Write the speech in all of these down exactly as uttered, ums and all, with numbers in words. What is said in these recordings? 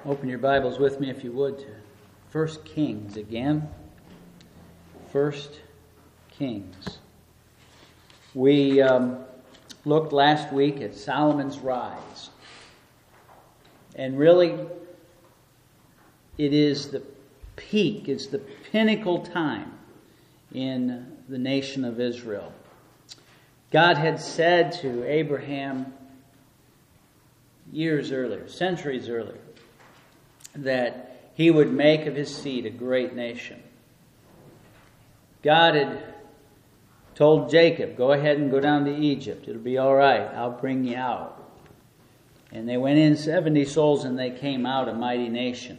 Open your Bibles with me, if you would, to First Kings again. First Kings. We um, looked last week at Solomon's rise. And really, it is the peak, it's the pinnacle time in the nation of Israel. God had said to Abraham years earlier, centuries earlier, that he would make of his seed a great nation. God had told Jacob, go ahead and go down to Egypt. It'll be all right. I'll bring you out. And they went in seventy souls and they came out a mighty nation.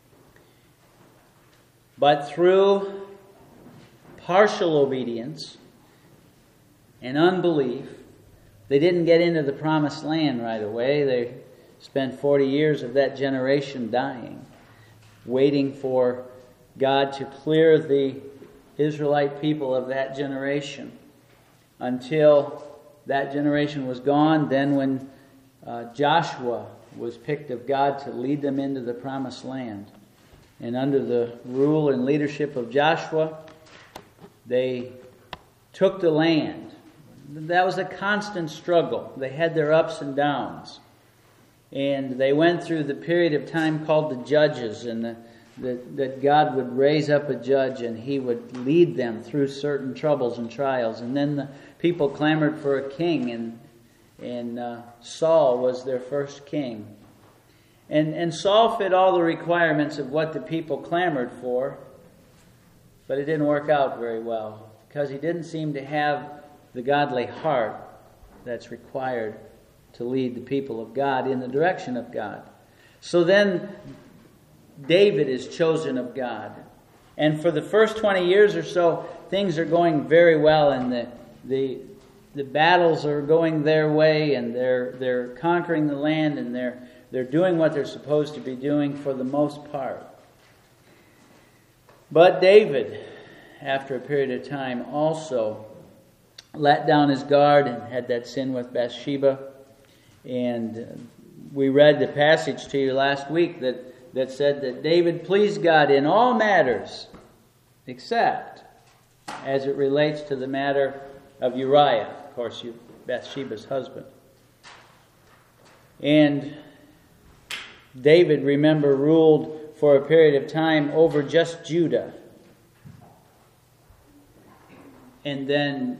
But through partial obedience and unbelief, they didn't get into the promised land right away. They spent forty years of that generation dying, waiting for God to clear the Israelite people of that generation until that generation was gone. Then when uh, Joshua was picked of God to lead them into the promised land, and under the rule and leadership of Joshua, they took the land. That was a constant struggle. They had their ups and downs. And they went through the period of time called the Judges, and the, the, that God would raise up a judge and he would lead them through certain troubles and trials. And then the people clamored for a king, and and uh, Saul was their first king. And, and Saul fit all the requirements of what the people clamored for, but it didn't work out very well because he didn't seem to have the godly heart that's required to lead the people of God in the direction of God. So then David is chosen of God. And for the first twenty years or so, things are going very well, and the the the battles are going their way, and they're they're conquering the land, and they're they're doing what they're supposed to be doing for the most part. But David, after a period of time, also let down his guard and had that sin with Bathsheba. And we read the passage to you last week that, that said that David pleased God in all matters, except as it relates to the matter of Uriah, of course, Bathsheba's husband. And David, remember, ruled for a period of time over just Judah. And then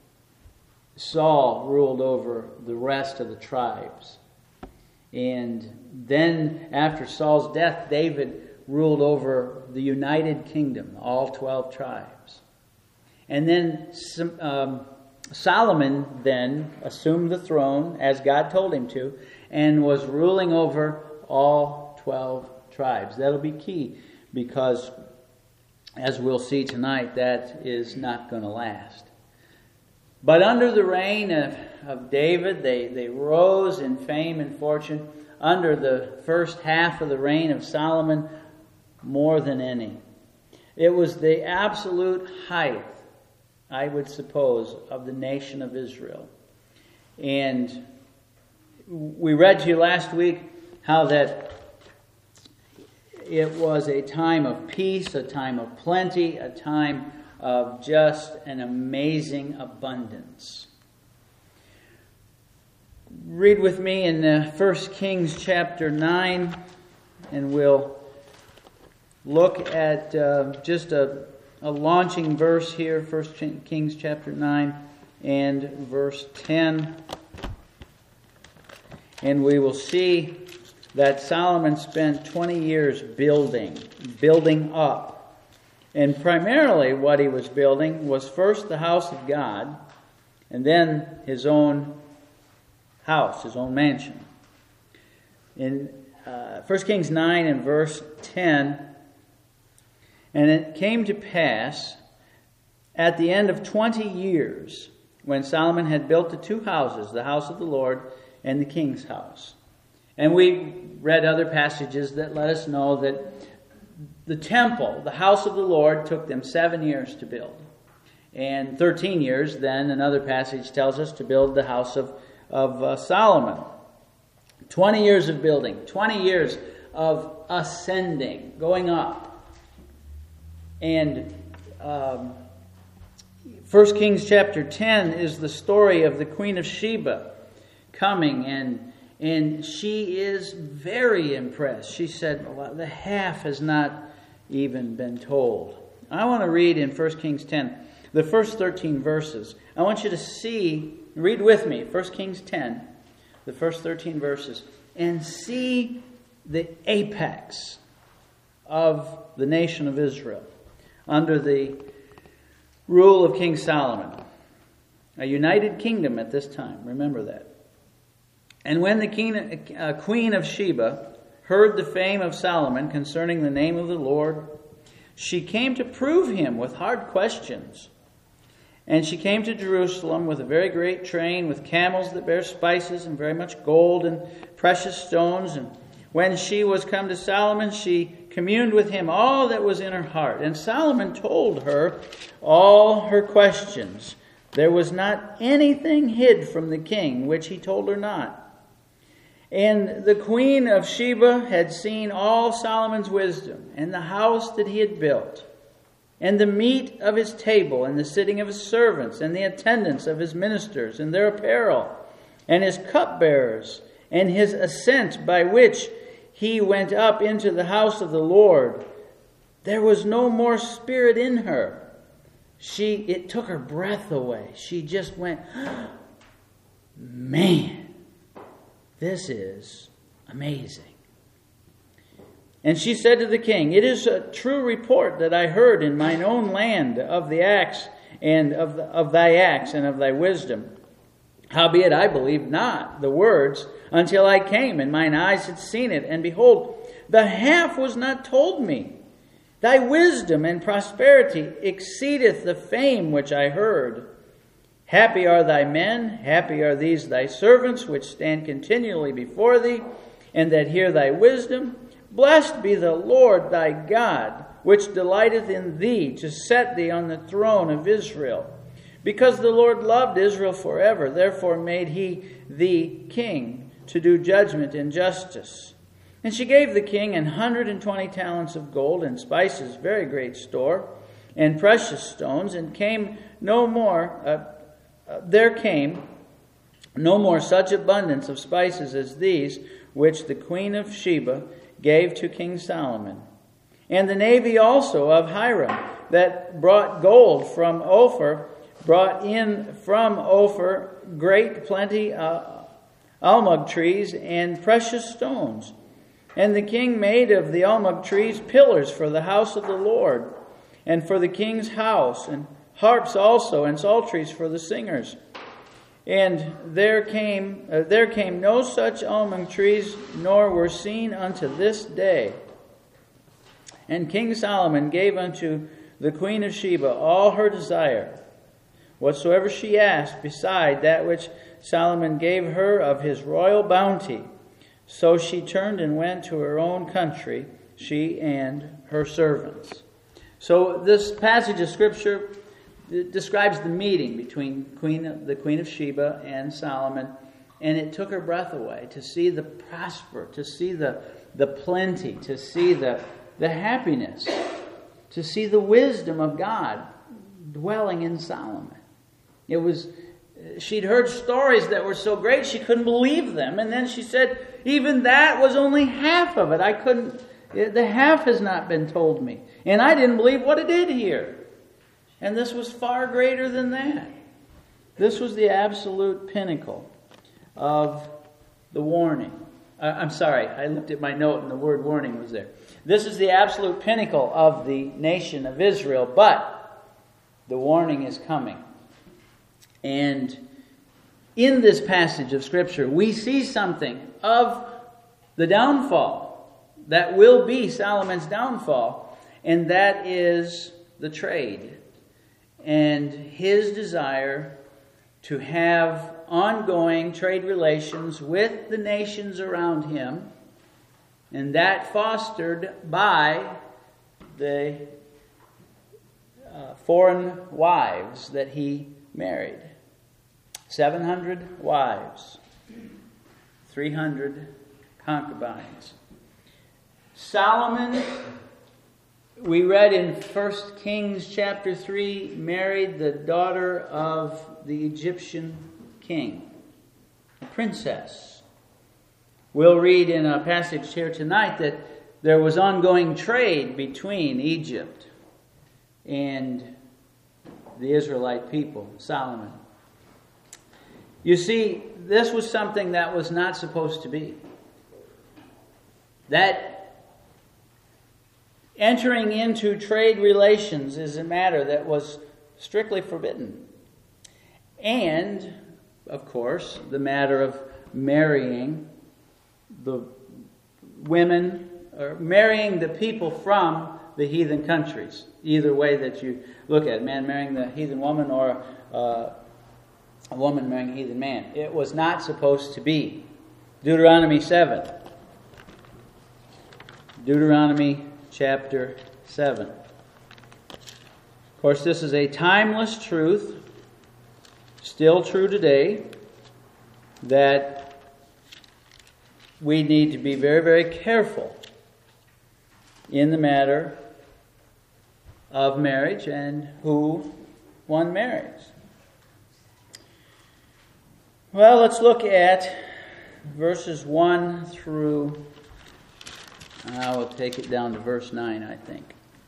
Saul ruled over the rest of the tribes. And then after Saul's death, David ruled over the United Kingdom, all twelve tribes. And then um, Solomon then assumed the throne, as God told him to, and was ruling over all twelve tribes. That'll be key, because as we'll see tonight, that is not going to last. But under the reign of, of David, they, they rose in fame and fortune. Under the first half of the reign of Solomon, more than any. It was the absolute height, I would suppose, of the nation of Israel. And we read to you last week how that it was a time of peace, a time of plenty, a time of just an amazing abundance. Read with me in uh, First Kings chapter nine, and we'll look at uh, just a, a launching verse here, First Kings chapter nine and verse ten. And we will see that Solomon spent twenty years building, building up. And primarily what he was building was first the house of God, and then his own house, his own mansion. In uh, First Kings nine and verse ten, and it came to pass at the end of twenty years, when Solomon had built the two houses, the house of the Lord and the king's house. And we read other passages that let us know that the temple, the house of the Lord, took them seven years to build. And thirteen years, then, another passage tells us, to build the house of, of uh, Solomon. twenty years of building, twenty years of ascending, going up. And um, First Kings chapter ten is the story of the Queen of Sheba coming, and and she is very impressed. She said, well, the half has not even been told. I want to read in First Kings ten, the first thirteen verses. I want you to see, read with me, First Kings ten, the first thirteen verses, and see the apex of the nation of Israel under the rule of King Solomon. A united kingdom at this time, remember that. And when the king, uh, Queen of Sheba heard the fame of Solomon concerning the name of the Lord, she came to prove him with hard questions. And she came to Jerusalem with a very great train, with camels that bear spices, and very much gold and precious stones. And when she was come to Solomon, she communed with him all that was in her heart. And Solomon told her all her questions. There was not anything hid from the king which he told her not. And the Queen of Sheba had seen all Solomon's wisdom, and the house that he had built, and the meat of his table, and the sitting of his servants, and the attendance of his ministers, and their apparel, and his cupbearers, and his ascent by which he went up into the house of the Lord. There was no more spirit in her. She, it took her breath away. She just went, man, this is amazing. And she said to the king, it is a true report that I heard in mine own land of the acts and of, the, of thy acts and of thy wisdom. Howbeit I believed not the words until I came, and mine eyes had seen it. And behold, the half was not told me. Thy wisdom and prosperity exceedeth the fame which I heard. Happy are thy men, happy are these thy servants, which stand continually before thee, and that hear thy wisdom. Blessed be the Lord thy God, which delighteth in thee to set thee on the throne of Israel. Because the Lord loved Israel forever, therefore made he thee king to do judgment and justice. And she gave the king an hundred and twenty talents of gold, and spices very great store, and precious stones, and came no more... Uh, Uh, there came no more such abundance of spices as these, which the Queen of Sheba gave to King Solomon. And the navy also of Hiram, that brought gold from Ophir, brought in from Ophir great plenty of almug trees and precious stones. And the king made of the almug trees pillars for the house of the Lord, and for the king's house, and harps also, and psalteries for the singers. And there came uh, there came no such almond trees, nor were seen unto this day. And King Solomon gave unto the Queen of Sheba all her desire, whatsoever she asked, beside that which Solomon gave her of his royal bounty. So she turned and went to her own country, she and her servants. So this passage of Scripture describes the meeting between Queen, the Queen of Sheba and Solomon, and it took her breath away to see the prosper, to see the, the plenty, to see the, the happiness, to see the wisdom of God dwelling in Solomon. It was, she'd heard stories that were so great she couldn't believe them, and then she said, even that was only half of it. I couldn't, the half has not been told me, and I didn't believe what I did hear. And this was far greater than that. This was the absolute pinnacle of the warning. Uh, I'm sorry, I looked at my note and the word warning was there. This is the absolute pinnacle of the nation of Israel, but the warning is coming. And in this passage of Scripture, we see something of the downfall that will be Solomon's downfall, and that is the trade. And his desire to have ongoing trade relations with the nations around him, and that fostered by the uh, foreign wives that he married. seven hundred wives, three hundred concubines. Solomon, we read in First Kings chapter three, married the daughter of the Egyptian king, a princess. We'll read in a passage here tonight that there was ongoing trade between Egypt and the Israelite people, Solomon. You see, this was something that was not supposed to be. That entering into trade relations is a matter that was strictly forbidden. And, of course, the matter of marrying the women, or marrying the people from the heathen countries. Either way that you look at it, man marrying the heathen woman or uh, a woman marrying a heathen man. It was not supposed to be. Deuteronomy seven. Deuteronomy chapter seven. Of course, this is a timeless truth, still true today, that we need to be very, very careful in the matter of marriage and who one marries. Well, let's look at verses one through, I will take it down to verse nine, I think.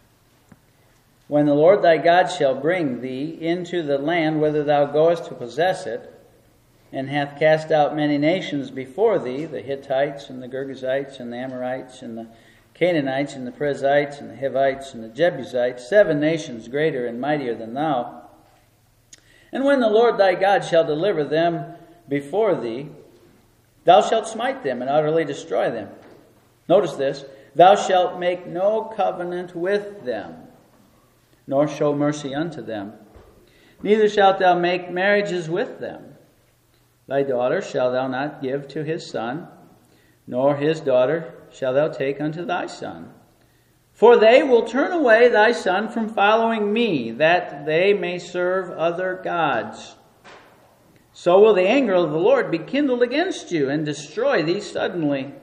When the Lord thy God shall bring thee into the land whither thou goest to possess it, and hath cast out many nations before thee, the Hittites and the Girgashites and the Amorites and the Canaanites and the Perizzites and the Hivites and the Jebusites, seven nations greater and mightier than thou. And when the Lord thy God shall deliver them before thee, thou shalt smite them and utterly destroy them. Notice this, thou shalt make no covenant with them, nor show mercy unto them. Neither shalt thou make marriages with them. Thy daughter shalt thou not give to his son, nor his daughter shalt thou take unto thy son. For they will turn away thy son from following me, that they may serve other gods. So will the anger of the Lord be kindled against you, and destroy thee suddenly.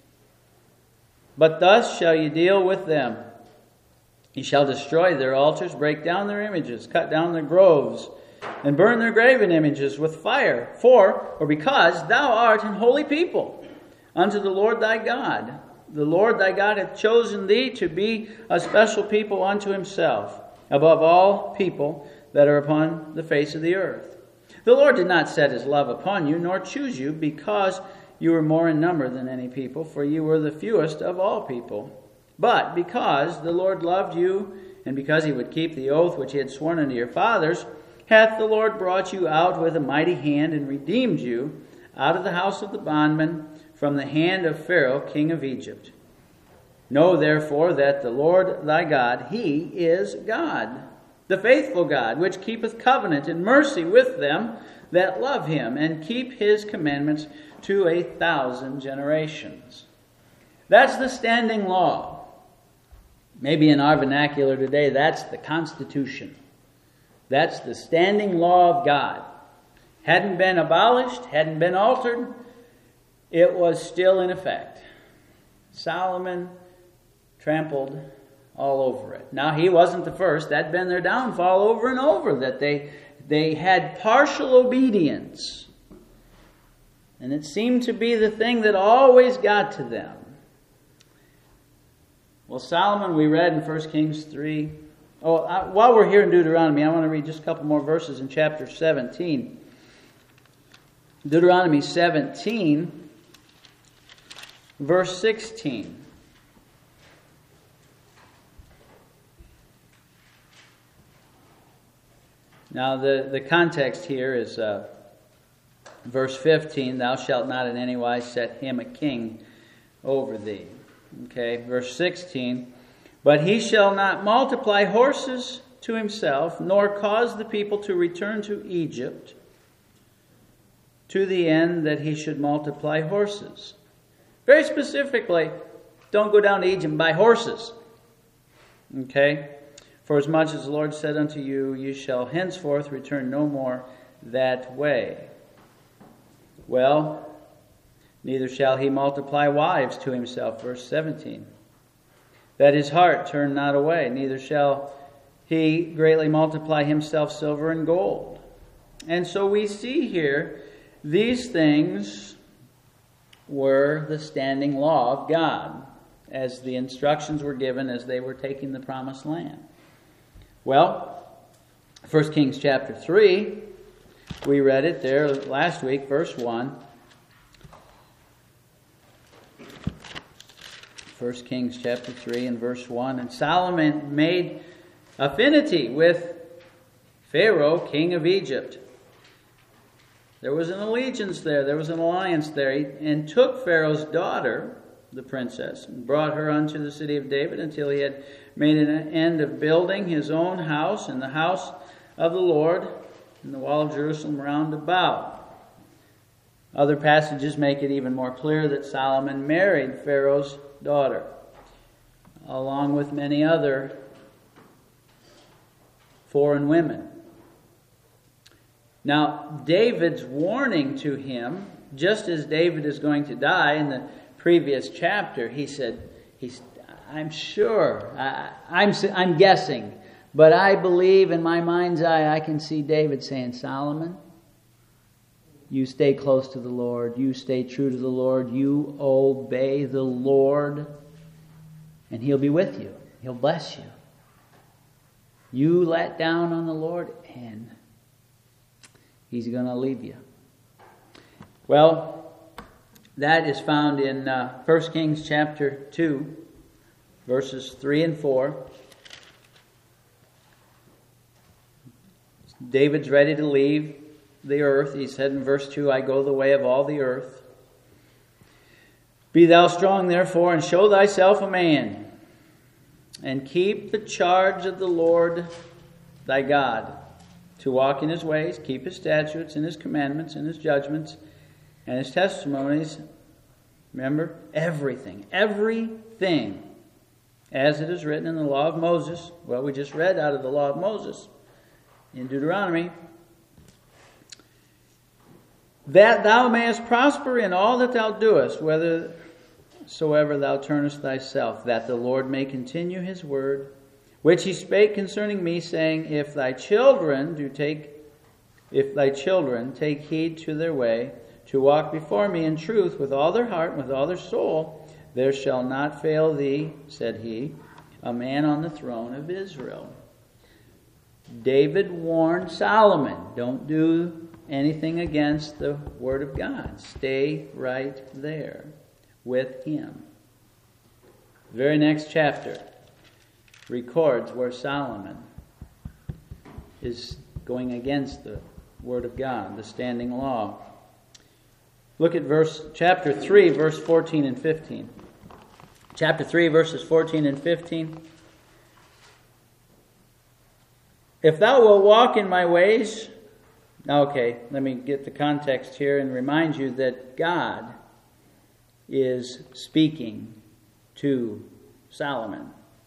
But thus shall you deal with them. Ye shall destroy their altars, break down their images, cut down their groves, and burn their graven images with fire. For, or because, thou art an holy people unto the Lord thy God. The Lord thy God hath chosen thee to be a special people unto himself, above all people that are upon the face of the earth. The Lord did not set his love upon you, nor choose you, because you were more in number than any people, for you were the fewest of all people. But because the Lord loved you, and because he would keep the oath which he had sworn unto your fathers, hath the Lord brought you out with a mighty hand, and redeemed you out of the house of the bondman, from the hand of Pharaoh king of Egypt. Know therefore that the Lord thy God, he is God, the faithful God, which keepeth covenant and mercy with them that love him, and keep his commandments to a thousand generations. That's the standing law. Maybe in our vernacular today, that's the Constitution. That's the standing law of God. Hadn't been abolished, hadn't been altered. It was still in effect. Solomon trampled all over it. Now, he wasn't the first. That'd been their downfall over and over, that they, they had partial obedience. And it seemed to be the thing that always got to them. Well, Solomon, we read in First Kings three. Oh, I, while we're here in Deuteronomy, I want to read just a couple more verses in chapter seventeen. Deuteronomy seventeen, verse sixteen. Now, the, the context here is uh, verse fifteen, thou shalt not in any wise set him a king over thee. Okay, verse sixteen, but he shall not multiply horses to himself, nor cause the people to return to Egypt, to the end that he should multiply horses. Very specifically, don't go down to Egypt and buy horses. Okay? For as much as the Lord said unto you, you shall henceforth return no more that way. Well, neither shall he multiply wives to himself. Verse seventeen. that his heart turn not away, neither shall he greatly multiply himself silver and gold. And so we see here, these things were the standing law of God, as the instructions were given as they were taking the promised land. Well, First Kings chapter three, we read it there last week, verse one. First Kings chapter three and verse one. And Solomon made affinity with Pharaoh, king of Egypt. There was an allegiance there, there was an alliance there, and took Pharaoh's daughter, the princess, and brought her unto the city of David until he had made an end of building his own house and the house of the Lord and the wall of Jerusalem round about. Other passages make it even more clear that Solomon married Pharaoh's daughter, along with many other foreign women. Now, David's warning to him, just as David is going to die in the previous chapter, he said, he's, I'm sure, I, I'm, I'm guessing, but I believe in my mind's eye, I can see David saying, Solomon, you stay close to the Lord, you stay true to the Lord, you obey the Lord, and He'll be with you. He'll bless you. You let down on the Lord, and He's going to leave you. Well, that is found in uh, First Kings chapter two, verses three and four. David's ready to leave the earth. He said in verse two, I go the way of all the earth. Be thou strong, therefore, and show thyself a man, and keep the charge of the Lord thy God, to walk in His ways, keep His statutes and His commandments and His judgments and His testimonies. Remember, everything, everything, as it is written in the law of Moses. Well, we just read out of the law of Moses in Deuteronomy. That thou mayest prosper in all that thou doest, whithersoever thou turnest thyself, that the Lord may continue His word, which He spake concerning me, saying, If thy children do take, if thy children take heed to their way, to walk before me in truth with all their heart and with all their soul, there shall not fail thee, said He, a man on the throne of Israel. David warned Solomon, don't do anything against the Word of God. Stay right there with Him. The very next chapter records where Solomon is going against the Word of God, the standing law. Look at verse chapter three, verse fourteen and fifteen. Chapter three, verses fourteen and fifteen. If thou wilt walk in my ways... Okay, let me get the context here and remind you that God is speaking to Solomon.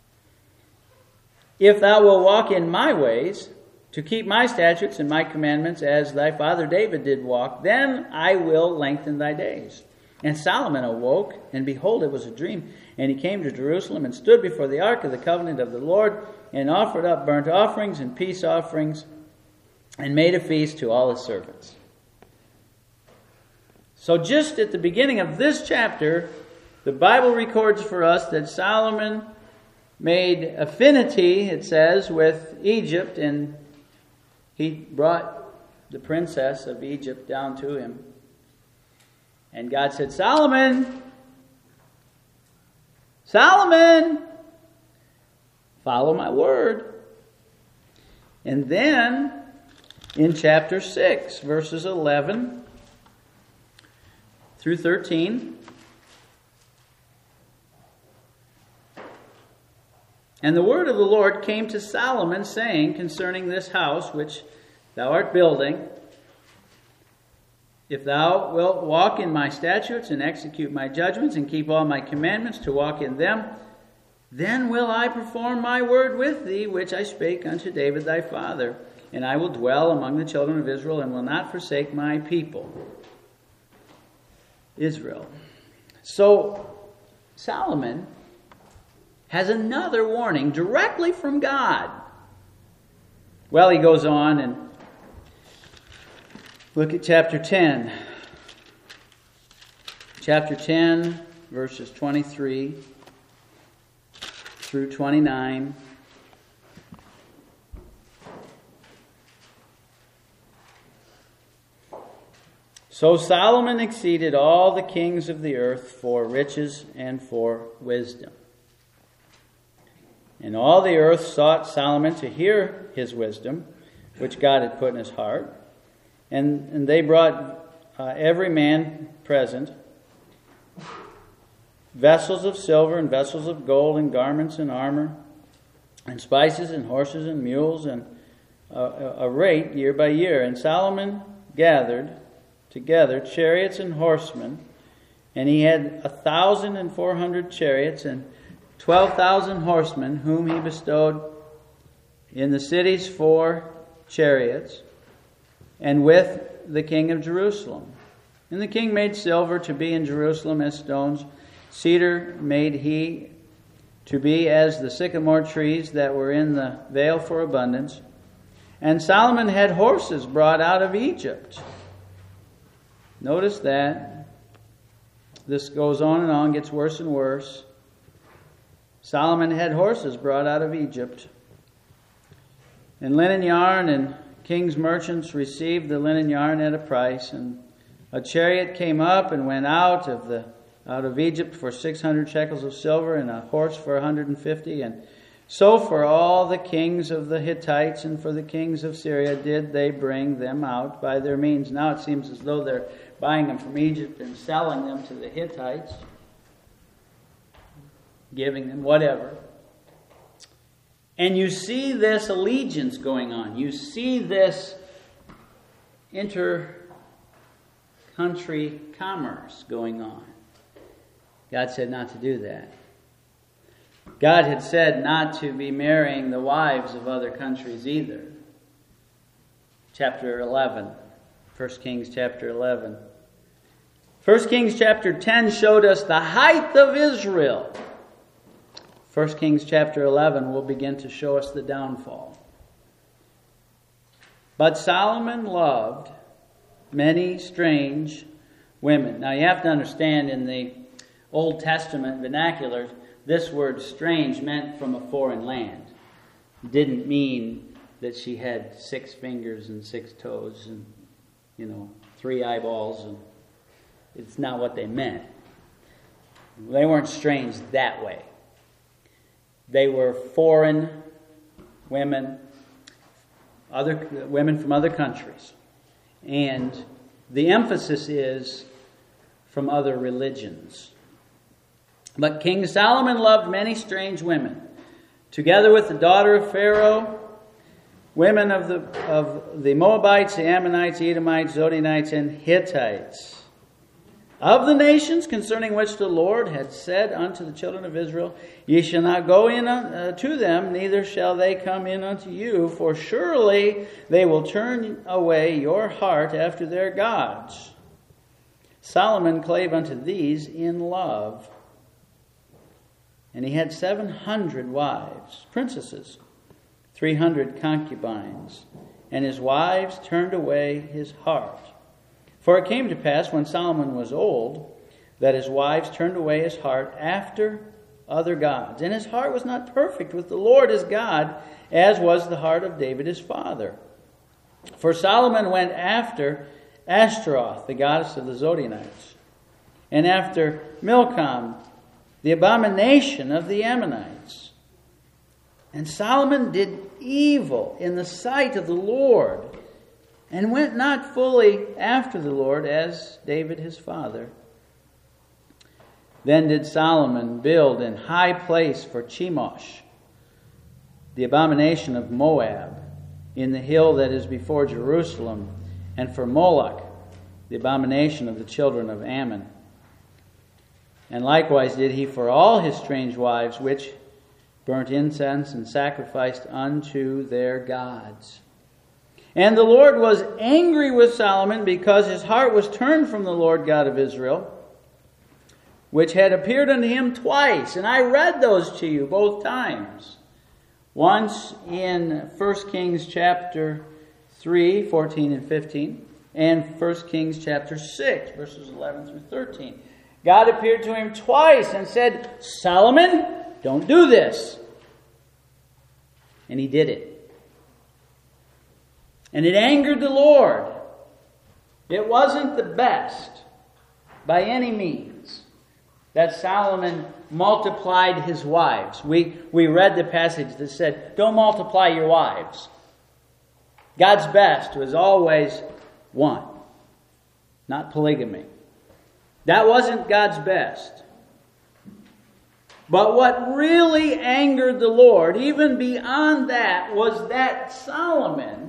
If thou wilt walk in my ways, to keep my statutes and my commandments as thy father David did walk, then I will lengthen thy days. And Solomon awoke, and behold, it was a dream. And he came to Jerusalem and stood before the ark of the covenant of the Lord, and offered up burnt offerings and peace offerings, and made a feast to all his servants. So just at the beginning of this chapter, the Bible records for us that Solomon made affinity, it says, with Egypt, and he brought the princess of Egypt down to him. And God said, Solomon, Solomon, follow my word. And then in chapter six, verses eleven through thirteen, and the word of the Lord came to Solomon, saying, concerning this house which thou art building, if thou wilt walk in my statutes and execute my judgments and keep all my commandments to walk in them, then will I perform my word with thee, which I spake unto David thy father. And I will dwell among the children of Israel, and will not forsake my people, Israel. So, Solomon has another warning directly from God. Well, he goes on and look at chapter ten. Chapter ten, verses twenty-three through twenty-nine. So Solomon exceeded all the kings of the earth for riches and for wisdom. And all the earth sought Solomon to hear his wisdom, which God had put in his heart. And, and they brought uh, every man present vessels of silver and vessels of gold and garments and armor and spices and horses and mules and uh, a rate year by year. And Solomon gathered together chariots and horsemen, and he had a thousand and four hundred chariots and twelve thousand horsemen, whom he bestowed in the cities for chariots, and with the king of Jerusalem. And the king made silver to be in Jerusalem as stones. Cedar made he to be as the sycamore trees that were in the vale for abundance. And Solomon had horses brought out of Egypt. Notice that. This goes on and on, gets worse and worse. Solomon had horses brought out of Egypt. And linen yarn, and king's merchants received the linen yarn at a price. And a chariot came up and went out of the out of Egypt for six hundred shekels of silver, and a horse for a hundred and fifty. And so for all the kings of the Hittites and for the kings of Syria did they bring them out by their means. Now it seems as though they're buying them from Egypt and selling them to the Hittites, giving them whatever. And you see this allegiance going on. You see this inter-country commerce going on. God said not to do that. God had said not to be marrying the wives of other countries either. Chapter eleven. First Kings chapter eleven. First Kings chapter ten showed us the height of Israel. First Kings chapter eleven will begin to show us the downfall. But Solomon loved many strange women. Now you have to understand, in the Old Testament vernacular, this word strange meant from a foreign land. It didn't mean that she had six fingers and six toes and, you know, three eyeballs. And it's not what they meant. They weren't strange that way. They were foreign women, other women from other countries. And the emphasis is from other religions. But King Solomon loved many strange women, together with the daughter of Pharaoh, women of the of the Moabites, the Ammonites, Edomites, Zidonites, and Hittites, of the nations concerning which the Lord had said unto the children of Israel, Ye shall not go in uh, to them, neither shall they come in unto you, for surely they will turn away your heart after their gods. Solomon clave unto these in love. And he had seven hundred wives, princesses, three hundred concubines, and his wives turned away his heart. For it came to pass, when Solomon was old, that his wives turned away his heart after other gods. And his heart was not perfect with the Lord his God, as was the heart of David his father. For Solomon went after Ashtaroth, the goddess of the Zidonites, and after Milcom, the abomination of the Ammonites. And Solomon did evil in the sight of the Lord, and went not fully after the Lord as David his father. Then did Solomon build an high place for Chemosh, the abomination of Moab, in the hill that is before Jerusalem, and for Moloch, the abomination of the children of Ammon. And likewise did he for all his strange wives, which burnt incense and sacrificed unto their gods. And the Lord was angry with Solomon, because his heart was turned from the Lord God of Israel, which had appeared unto him twice. And I read those to you both times. Once in First Kings chapter three, fourteen and fifteen, and First Kings chapter six, verses eleven through thirteen. God appeared to him twice and said, Solomon, don't do this. And he did it. And it angered the Lord. It wasn't the best, by any means, that Solomon multiplied his wives. We, we read the passage that said, don't multiply your wives. God's best was always one, not polygamy. That wasn't God's best. But what really angered the Lord, even beyond that, was that Solomon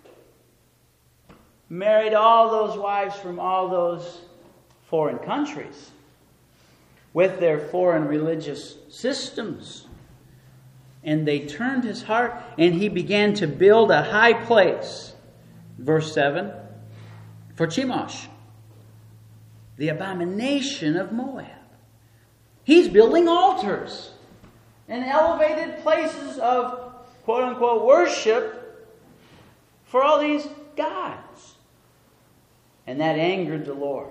married all those wives from all those foreign countries with their foreign religious systems. And they turned his heart, and he began to build a high place. Verse seven, for Chemosh, the abomination of Moab. He's building altars and elevated places of quote-unquote worship for all these gods. And that angered the Lord.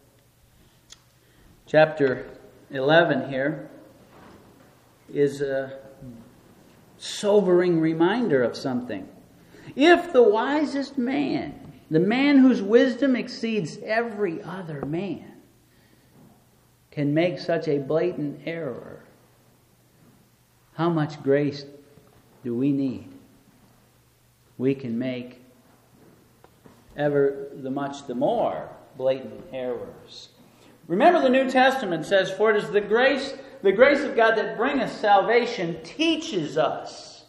Chapter eleven here is a sobering reminder of something. If the wisest man, the man whose wisdom exceeds every other man, can make such a blatant error, how much grace do we need? We can make ever the much the more blatant errors. Remember, the New Testament says, for it is the grace, the grace of God that bringeth salvation teaches us.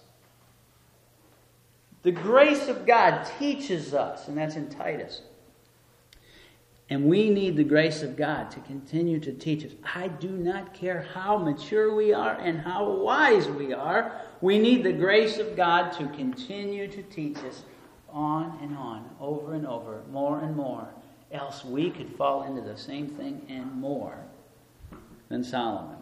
The grace of God teaches us, and that's in Titus. And we need the grace of God to continue to teach us. I do not care how mature we are and how wise we are. We need the grace of God to continue to teach us on and on, over and over, more and more. Else we could fall into the same thing and more than Solomon.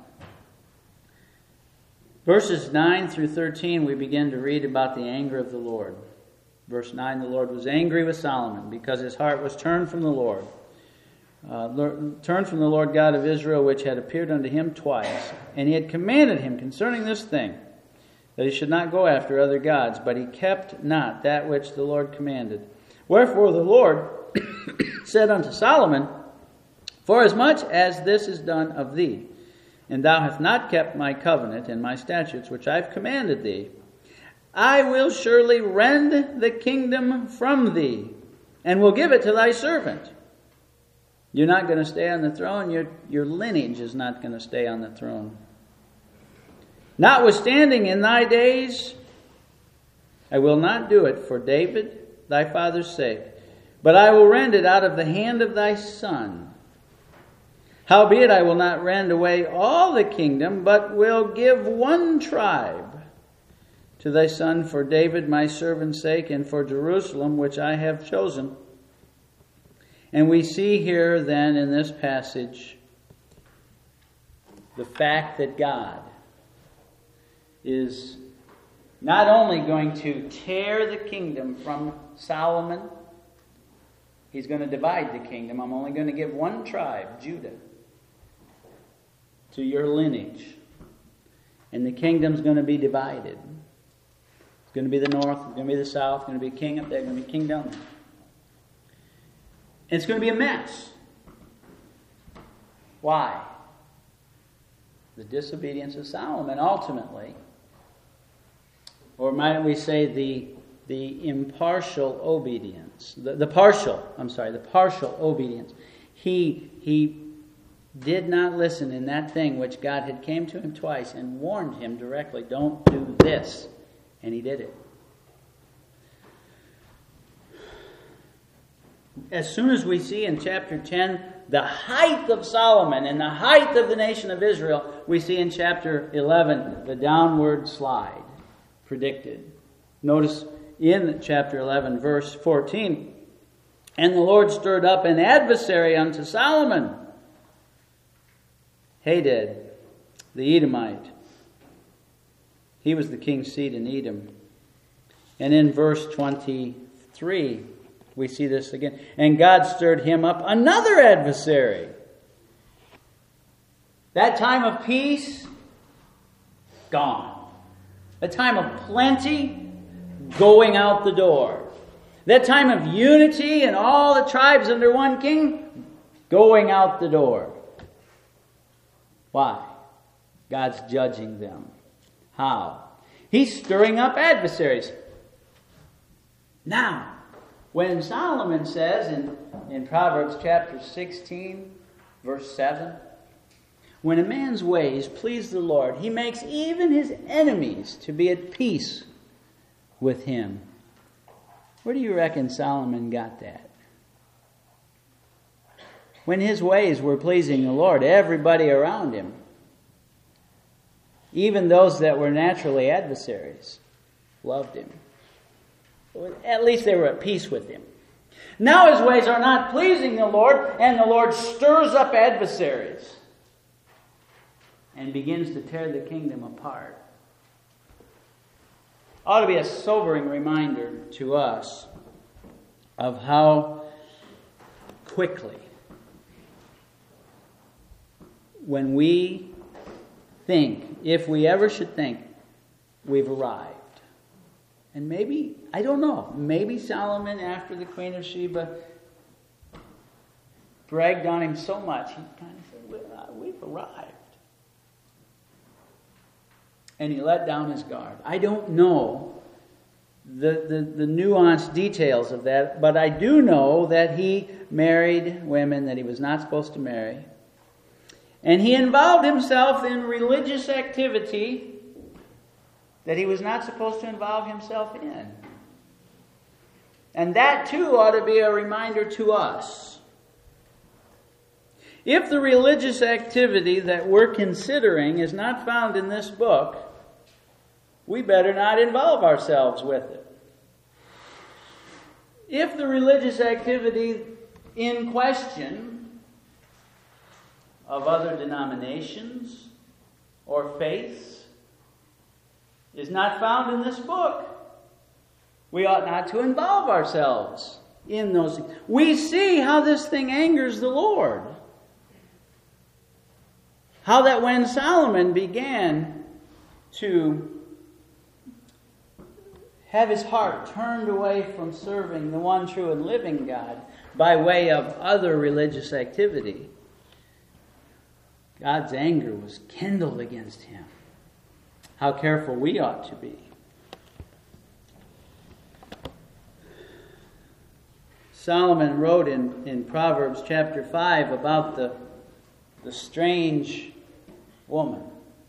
Verses nine through thirteen, we begin to read about the anger of the Lord. Verse nine, the Lord was angry with Solomon because his heart was turned from the Lord. Uh, turned from the Lord God of Israel, which had appeared unto him twice. And he had commanded him concerning this thing, that he should not go after other gods, but he kept not that which the Lord commanded. Wherefore the Lord said unto Solomon, forasmuch as this is done of thee, and thou hast not kept my covenant and my statutes which I have commanded thee, I will surely rend the kingdom from thee, and will give it to thy servant. You're not going to stay on the throne. Your, your lineage is not going to stay on the throne. Notwithstanding, in thy days, I will not do it for David, thy father's sake, but I will rend it out of the hand of thy son. Howbeit, I will not rend away all the kingdom, but will give one tribe to thy son for David, my servant's sake, and for Jerusalem, which I have chosen. And we see here then in this passage the fact that God is not only going to tear the kingdom from Solomon, he's going to divide the kingdom. I'm only going to give one tribe, Judah, to your lineage. And the kingdom's going to be divided. It's going to be the north, it's going to be the south, it's going to be a king up there, it's going to be a king down there. And it's going to be a mess. Why? The disobedience of Solomon, ultimately. Or might we say the, the impartial obedience. The, the partial, I'm sorry, the partial obedience. He, he did not listen in that thing which God had came to him twice and warned him directly, don't do this. And he did it. As soon as we see in chapter ten the height of Solomon and the height of the nation of Israel, we see in chapter eleven the downward slide predicted. Notice in chapter eleven, verse fourteen, and the Lord stirred up an adversary unto Solomon, Hadad, the Edomite. He was the king's seat in Edom. And in verse twenty-three, we see this again. And God stirred him up another adversary. That time of peace, gone. A time of plenty, going out the door. That time of unity and all the tribes under one king, going out the door. Why? God's judging them. How? He's stirring up adversaries. Now, when Solomon says in, in Proverbs chapter sixteen, verse seven, when a man's ways please the Lord, he makes even his enemies to be at peace with him. Where do you reckon Solomon got that? When his ways were pleasing the Lord, everybody around him, even those that were naturally adversaries, loved him. At least they were at peace with him. Now his ways are not pleasing the Lord, and the Lord stirs up adversaries and begins to tear the kingdom apart. Ought to be a sobering reminder to us of how quickly, when we think, if we ever should think, we've arrived. And maybe, I don't know, maybe Solomon, after the Queen of Sheba bragged on him so much, he kind of said, we've arrived. And he let down his guard. I don't know the, the, the nuanced details of that, but I do know that he married women that he was not supposed to marry. And he involved himself in religious activity that he was not supposed to involve himself in. And that too ought to be a reminder to us. If the religious activity that we're considering is not found in this book, we better not involve ourselves with it. If the religious activity in question of other denominations or faiths is not found in this book, we ought not to involve ourselves in those things. We see how this thing angers the Lord. How that when Solomon began to have his heart turned away from serving the one true and living God by way of other religious activity, God's anger was kindled against him. How careful we ought to be. Solomon wrote in, in Proverbs chapter five about the, the strange woman.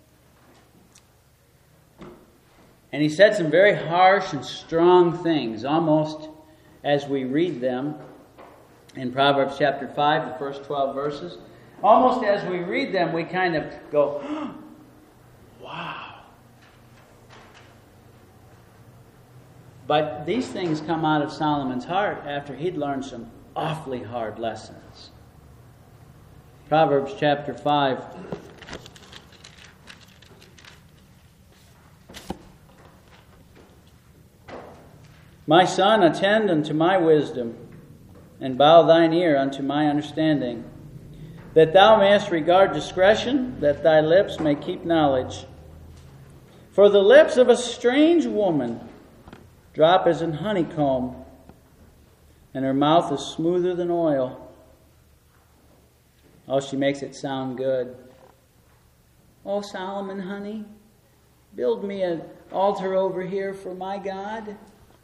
And he said some very harsh and strong things, almost as we read them in Proverbs chapter five, the first twelve verses. Almost as we read them, we kind of go, oh, wow. But these things come out of Solomon's heart after he'd learned some awfully hard lessons. Proverbs chapter five. My son, attend unto my wisdom, and bow thine ear unto my understanding, that thou mayest regard discretion, that thy lips may keep knowledge. For the lips of a strange woman drop as in honeycomb, and her mouth is smoother than oil. Oh, she makes it sound good. Oh, Solomon, honey, build me an altar over here for my God.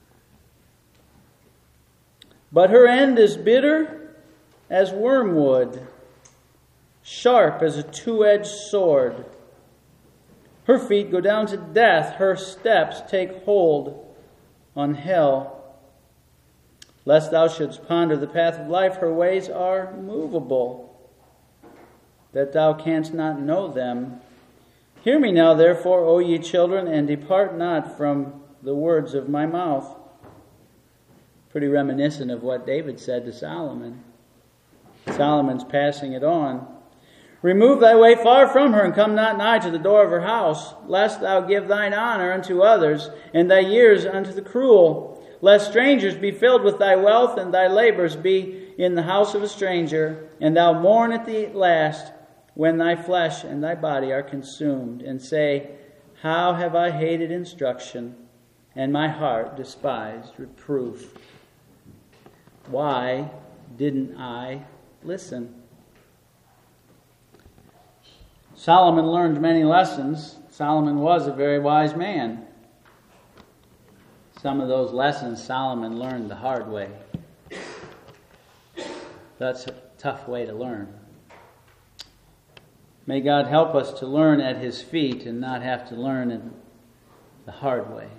But her end is bitter as wormwood, sharp as a two-edged sword. Her feet go down to death, her steps take hold on hell. Lest thou shouldst ponder the path of life, her ways are movable, that thou canst not know them. Hear me now, therefore, O ye children, and depart not from the words of my mouth. Pretty reminiscent of what David said to Solomon. Solomon's passing it on. Remove thy way far from her, and come not nigh to the door of her house, lest thou give thine honor unto others, and thy years unto the cruel. Lest strangers be filled with thy wealth, and thy labors be in the house of a stranger, and thou mourn at the last, when thy flesh and thy body are consumed, and say, How have I hated instruction, and my heart despised reproof? Why didn't I listen? Solomon learned many lessons. Solomon was a very wise man. Some of those lessons Solomon learned the hard way. That's a tough way to learn. May God help us to learn at His feet and not have to learn in the hard way.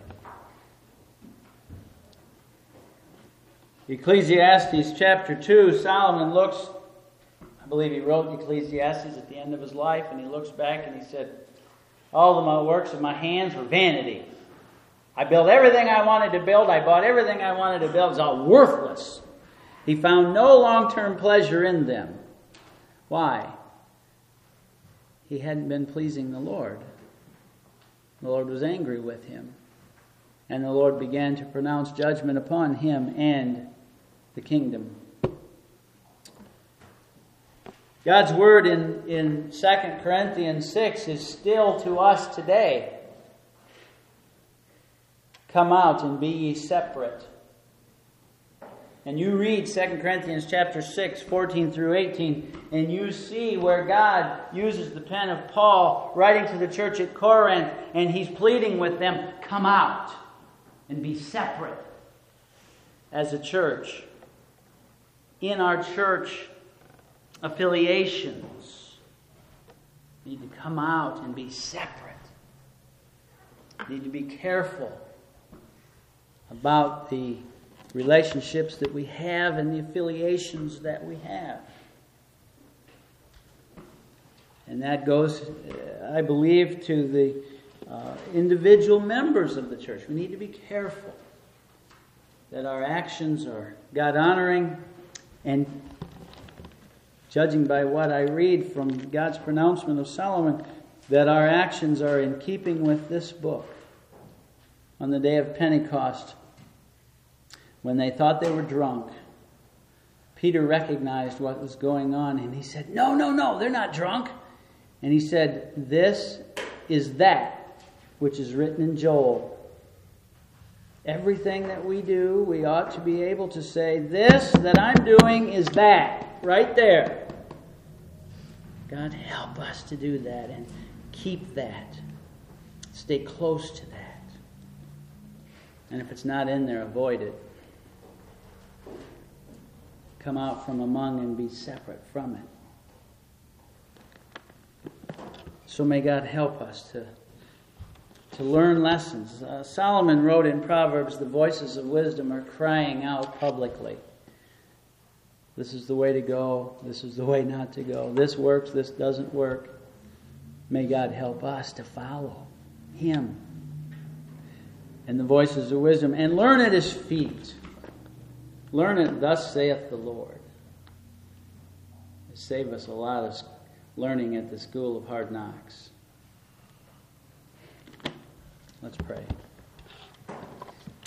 Ecclesiastes chapter two, Solomon looks, I believe he wrote Ecclesiastes at the end of his life, and he looks back and he said, all of my works of my hands were vanity. I built everything I wanted to build. I bought everything I wanted to build. It was all worthless. He found no long-term pleasure in them. Why? He hadn't been pleasing the Lord. The Lord was angry with him. And the Lord began to pronounce judgment upon him and the kingdom. God's word in, in Second Corinthians six is still to us today. Come out and be ye separate. And you read Second Corinthians chapter six, fourteen through eighteen, and you see where God uses the pen of Paul writing to the church at Corinth, and he's pleading with them, come out and be separate as a church. In our church affiliations, we need to come out and be separate. We need to be careful about the relationships that we have and the affiliations that we have. And that goes, I believe, to the uh, individual members of the church. We need to be careful that our actions are God-honoring, and judging by what I read from God's pronouncement of Solomon, that our actions are in keeping with this book. On the day of Pentecost, when they thought they were drunk, Peter recognized what was going on, and he said, no, no, no, they're not drunk. And he said, this is that which is written in Joel. Everything that we do, we ought to be able to say, this that I'm doing is that, right there. God, help us to do that and keep that. Stay close to that. And if it's not in there, avoid it. Come out from among and be separate from it. So may God help us to, to learn lessons. Uh, Solomon wrote in Proverbs, the voices of wisdom are crying out publicly. This is the way to go. This is the way not to go. This works. This doesn't work. May God help us to follow Him and the voices of wisdom and learn at His feet. Learn it, thus saith the Lord. Save us a lot of learning at the school of hard knocks. Let's pray.